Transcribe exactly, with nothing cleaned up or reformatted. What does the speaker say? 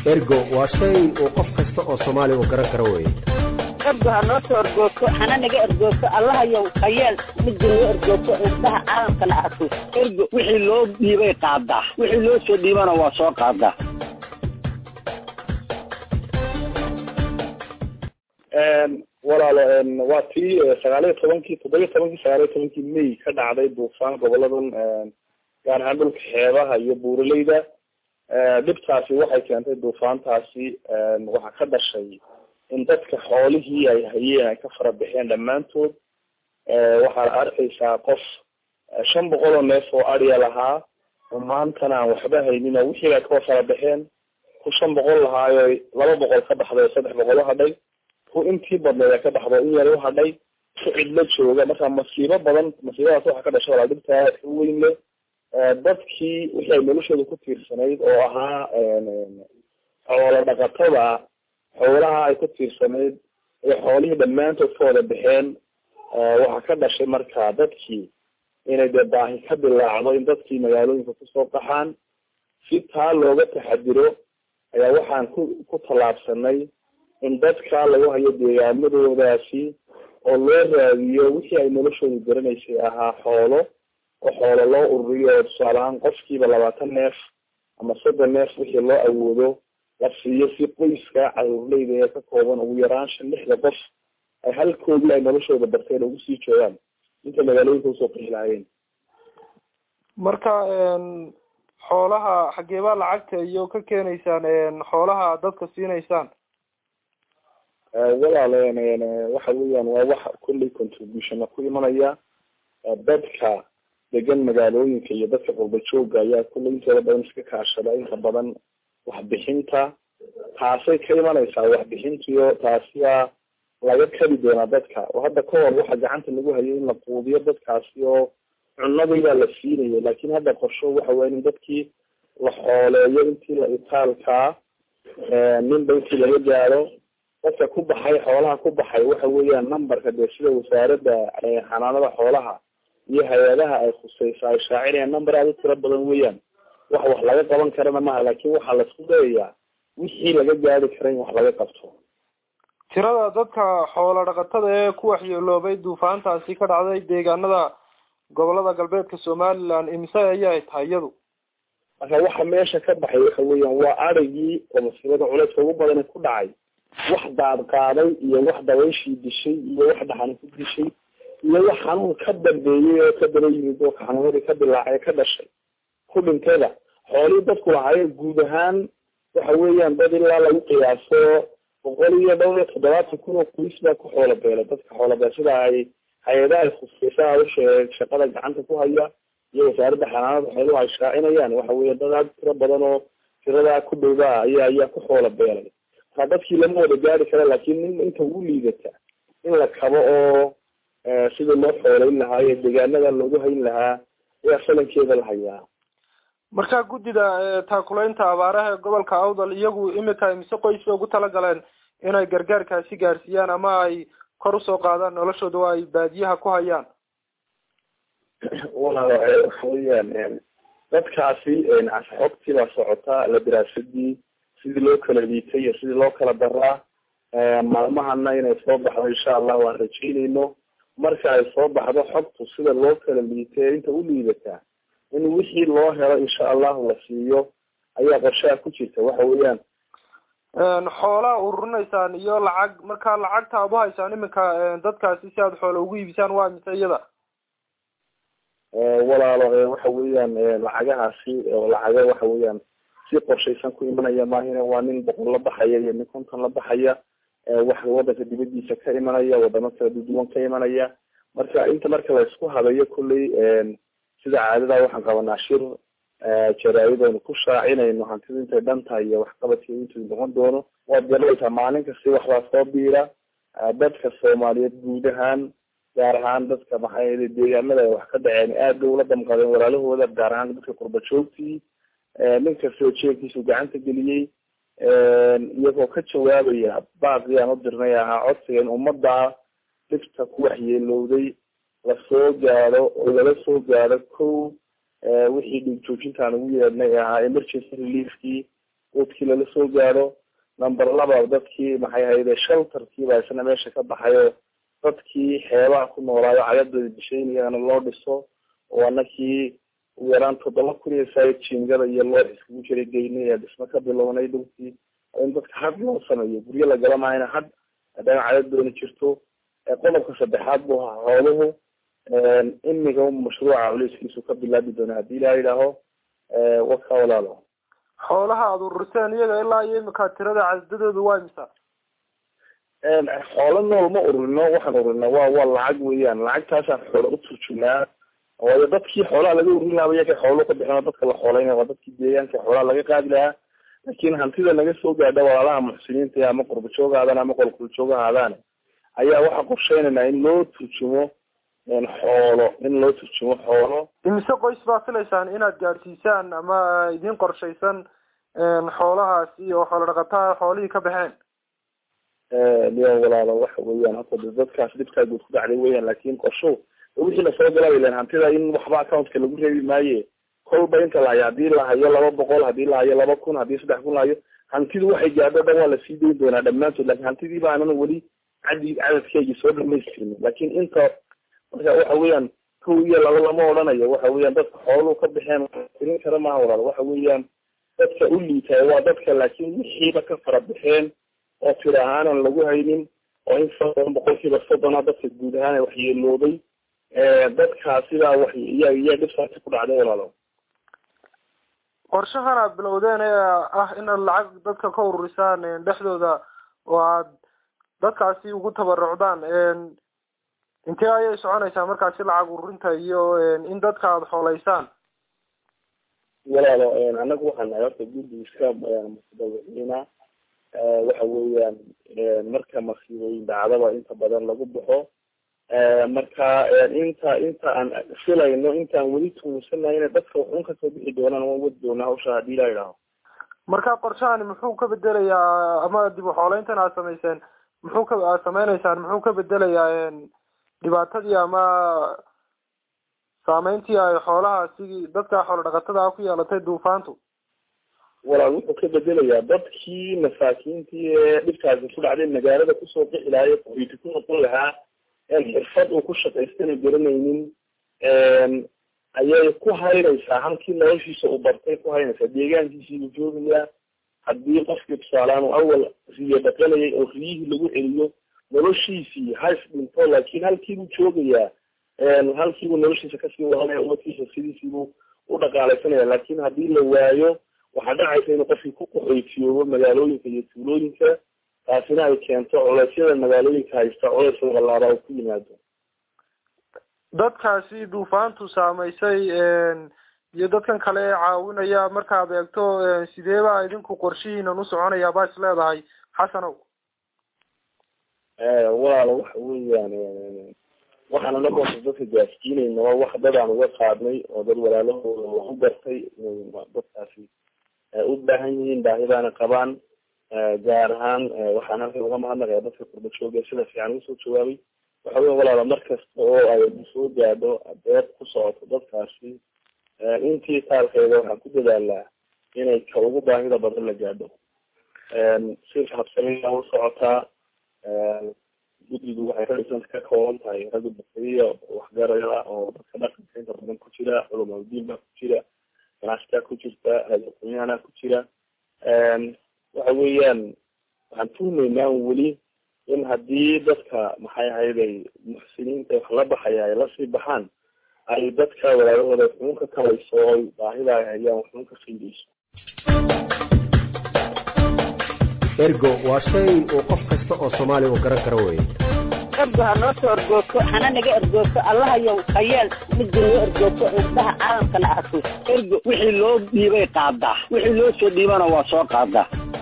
ergo waa shay uu qof kasta oo Soomaali u garan karo weey ergo hanoo soo ergooto hana naga ergooto Allah yow qayeel mid loo ergooto indhaha caalamka la arko ergo wixii loo dhiibay qaada wixii loo soo dhiibana waa soo qaada een walaalo een waa tii sagaal iyo tobankii toddoba iyo tobankii sagaal iyo tobankii May ka dhacday duufaan goboladan een gaar ahaan dhulka xeebaha iyo buuraleyda ee dibtaasi waxay keentay duufaantaasi een waxa ka dhashay in dadka xoolihii ay hayeen ay ka fara bixeen dhamaantood ee waxa arkaysaa qof shan boqol oo neef oo ariya lahaa oo maantana aan waxba haynin oo wixii ay ka fara bixeen ku shan boqol lahaayo laba boqol ka baxday saddex boqol hadhay ku intii badneed ka baxdo in yar u hadhay ku cidla jooga marka masiibo badan masiibadaas waxa ka dhashay wala dibta weyn leh dadkii wixii ay noloshooda ku tiirsanayd oo ahaa xoolo dhaqatada xoolaha ay ku tiirsanayd ee xoolihii dhammaantood ka wada bixeen waxa ka dhashay marka dadkii inay dee baahi ka bilaacdo in dadkii magaalooyinka kusoo qaxaan si taa looga taxadiro ayaa waxaan ku ku tallaabsanay in dadka lagu hayo deegaanadoodaasi oo loo raadiyo wixii ay noloshooda garanaysay ahaa xoolo oo xoolo loo ururiyo tusaale ahaan qofkiiba labaatan neef ama soddon neef wixii loo awoodo la siiyo si qoyska caruurleyda ee ka kooban ugu yaraan shan lixda qof ay halkoodii ay noloshooda barteen ugu sii joogaan inta magaalooyinka usoo qixi lahaayeen marka xoolaha xageebaa lacagta iyo ka keenaysaan xoolaha dadka siinaysaan walaaleen waxa weeyaan waa wax kulli contribution ku imanaya dadka degan magaalooyinka iyo dadka qurba jooga ayaa kulli intooda badan iska kaashada inta badan waxbixinta taasay ka imanaysaa waxbixintiyo taasiya laga kari doonaa dadka oo hadda ka hor waxa gacanta lagu hayo in la quudiyo dadkaasi oo cunadayda la siinayo laakiin hadda qorsho waxa weeye in dadkii la xooleeyo intii la itaalkaa ninba intii laga gaaro dadka ku baxay xoolaha ku baxay waxa weeyaan numberka dee sida wasaaradda xanaanada xoolaha iyo hay-adaha ay khusaysa ay shaacinayaan number aad u tiro badan weeyaan wax wax laga qaban karana maaha laakiin waxaa laisku dayayaa wixii laga gaari kara in wax laga qabto tirada dadka xoolo dhaqatada ee ku waxyeeloobay duufaantaasi ka dhacday deegaanada gobolada galbeedka Somaliland imse ayay tahay iyadu marka waxa meesha ka baxay waxa weeyaan waa arigii oo masiibada culayska ugu badan ku dhacay wax daad qaaday iyo wax dabayshii dishay iyo wax dhaxan ku dishay iyo wax xanuun ka dambeeyay oo ka daba yimid oo xanuunada ka bilaacay ka dhashay ku dhinteeda xoolii dadku lahaayeen guud ahaan waxa weeyaan dad ilaa lagu qiyaaso boqol iyo dhowr iyo toddobaatan kun oo qoys baa ku xoolo beelay dadka xoolo beelashada ay hay-adaha khusaysaa u sheeg shaqada gacanta ku haya iyo wasaaradda xanaanada xooluhu ay shaacinayaan waxa weeye dad aad tiro badan oo tiradaa ku dhowdaa ayaa ayaa ku xoolo beelay marka dadkii lama wada gaari kara laakiin inta ugu liidata in la kabo oo sida loo xoolayn lahaa iyo deegaanada loogu hayn lahaa ayaa falankeeda la hayaa marka guddida taakulaynta abaaraha gobolka Awdal iyagu imika imise qoys ugu tala galeen inay gargaarkaasi gaarsiiyaan ama ay kor u soo qaadaan noloshooda oo ay baadiyaha ku hayaan walaal waxa weeyaan dadkaasi xogtii la socota la daraasadii sidii loo kala liitay iyo sidii loo kala daraa maalmahana inay soo baxdo insha Allah waan rajaynayno marka ay soo baxdo xogtu sida loo kala liitay inta u liidata in wixii loo helo insha Allah la siiyo ayaa qorshaha ku jirta waxa weeyaan een xoolaha ururinaysan iyo lacag marka lacagta aad u haysaan iminka dadkaasi si aad xoolo ugu iibisaan waa misayada ee walaalo waxa weeyaan lacagahaasi oo lacaga waxa weeyaan si qorshaysan ku imanaya maahina waa nin boqol la baxaya iyo nin konton la baxaya wax wadanka dibadiisa ka imanaya wadamo kala duwan ka imanaya marka inta marka la isku habeeyo kulli sida caadada waxaan qabanaa shir jaraa'idooda ku shaacinayno hantida intay dhantahay iyo waxqabadka intuu noqon doono waad garanaysaa maalin kasta waxbaa soo biira dadka Soomaaliyeed guud ahaan gaar ahaan dadka maxay deegaanada wax ka dhaceen aad bay ula damqadeen walaalahooda gaar ahaan dadka qurba joogtii ninka soo jeedkiisu gacanta geliyay iyagoo ka jawaabaya baaqi aan u dirnay ahaa codsiga in ummadda dhibta ku waxyeelowday la soo gaaro oo laga soo gaaro kow wixii dhib joojintaan ugu yeedhnay ahaa emergency reliefkii quudkii lala soo gaadho number laba dadkii maxay ahayde shelterkii baa isna meesha ka baxayo dadkii xeebaha ku noolaayo cadadooda bishaynayana loo dhiso oo anakii ugu yaraan toddoba kun iyo said jiingada iyo loo iskugu jiray geynaya dhismo ka bilownay dhulkii in dadka had loo sameeyo guryo la gala maayna had haddana cadadoona jirto qodobka saddexaad buu ahaa xooluhu imiga mashruuca culayskiisu ka bilaabi doona haddii ilaa yidhaaho waka walaalo xoolaha aada ururseen iyaga ilaa iyo imika tirada cadadooda waa imisa xoolo nool ma ururino waxaan ururinaa waa waa lacag weeyaan lacagtaasaan xoolo u turjumaa waayo dadkii xoolaha laga ururin lahaa iyaka xoolo ka bixin dadka la xoolaynaya waa dadkii deegaanka xoolaha laga qaadi lahaa laakiin hantida naga soo gaadha walaalaha muxsiniinta ama qurba joogaadaan ama qolqol joogahaadaan ayaa waxaa qorsheynayna in loo turjumo xoolo in loo turjumo xoolo imise qoys baa filaysaan inaad gaadhsiisaan ama idin qorshaysan xoolahaasi oo xoolo dhaqataa xoolihii ka baxeen liya walaalo waxa weeyaan hata dadkaas dhibkaa guud ku dhacday weeyaan laakiin qorsho wixii lasoo galay len hantida in waxba accountka lagu reebi maaye kolba inta lahayo hadii lahayo laba boqol hadii lahayo laba kun hadii saddex kun lahayo hantidu waxay gaadho dhan waa lasii dayn doonaa dhammaantood laakin hantidii baanan weli cadi cadadkeygii soo dhamaystirin laakin inta marka waxa weeyaan kow iyo laba lama odhanayo waxa weeyaan dadka xooluu ka baxeen tirin kara maaha walaal waxa weeyaan dadka u liitay waa dadka laakiin wixiiba ka fara baxeen oo tira ahaanan lagu haynin oo in soddon boqolkiiba soddona dadka guud ahaan waxyeelooday dadkaasidaa wax iya iya dhibsaasi ku dhacday walaalo qorshahan aad bilowdeen ee ah inaad lacag dadka ka ururisaan dhexdooda oo aad dadkaasi ugu tabarucdaan intee ayay soconaysaa markaasi lacag ururinta iyo in dadka aada xoolaysaan walaalo anagu waxaan nahay horta guddi iska mutadawiciina waxa weeyaan marka masiibooyin dhacdaba inta badan lagu baxo marka inta inta aan filayno intaan weli tuunsanayn dadka waxun kasoo bixi doonaan waan wadi doonaa hawsha hadii la yidhaaho marka qorshahani muxuu ka bedelayaa ama dib u xoolayntan aad samayseen muxuu ka aad sameynaysaan muxuu ka bedelayaa dhibaatadii ama saameyntii ay xoolaha si dadka xoolo dhaqatada ku yeelatay duufaantu walaal wuxuu ka bedelayaa dadkii masaakiintii ee dhibkaasi ku dhacday magaalada kusoo bixi lahaay qoyti ku noqon lahaa xirfad uu ku shaqaystana garanaynin ayay ku haynaysaa halkii noloshiisa uu bartay ku haynaysaa deegaankiisiibuu joogayaa haddii qofkii tusaalaan uu awal riyo dhaqanayay oo riyihii lagu celiyo noloshiisii hays dhinto laakiin halkiibuu joogayaa halkiibuu noloshiisa kasii wadanaya umadkiisa sidiisiibuu u dhaqaalaysanaya laakiin haddii la waayo waxaa dhacaysa inuu qofkii ku qaxootiyoobo magaalooyinka iyo tuulooyinka taasina ay keento culeysyada magaalooyinka haysta culeys lagalaabaa uu ku yimaado dadkaasi duufaantu saamaysay iyo dadkan kale ee caawinaya markaad eegto sidee baa idinku qorshihiinan u soconayaa baa is leedahay xasanow walaalo waxa weeyaan waxaan anaga dadka gaafkiinayna waa wax dad aan uga qaadnay oo dad walaalahooda wax u gartay dadkaasi u baahan yihiin baahidaana qabaan gaar ahaan waxaan halkan uga mahadnaqaya dadka kurba jooga sida fiican ugu soo jawaabay waxa weya walaala markasta oo ay soo gaadho beed ku socoto dadkaasi intii taalkeeda waxaan ku dadaalaa inay ka ugu baahida badan la gaadho si habsamiya u socotaa guddigu waxay raisan ka kooban tahay ragga bakriya waxgaraya oo dadka dhaqanka inta badan ku jira culumadiin baa ku jira ganacsitaa ku jirta hadaaqoonyahanaa ku jira waxa weeyaan waxaan tuhmaynaa weli in haddii dadka maxay ahayday muxsiniinta wax la baxaya ay lasii baxaan ay dadka walaalahooda waxuun ka kabayso oy baahida ay hayaan waxuun ka fiidayso ergo waa shay uu qof kasta oo soomaali u garan karo weye ergo ha noo soo ergoogto hana naga ergoogto allahayow hayeel midda noo ergoogto indhaha caalamkana arko ergo wixii loo dhiibay qaadaa wixii loo soo dhiibana waa soo qaadaa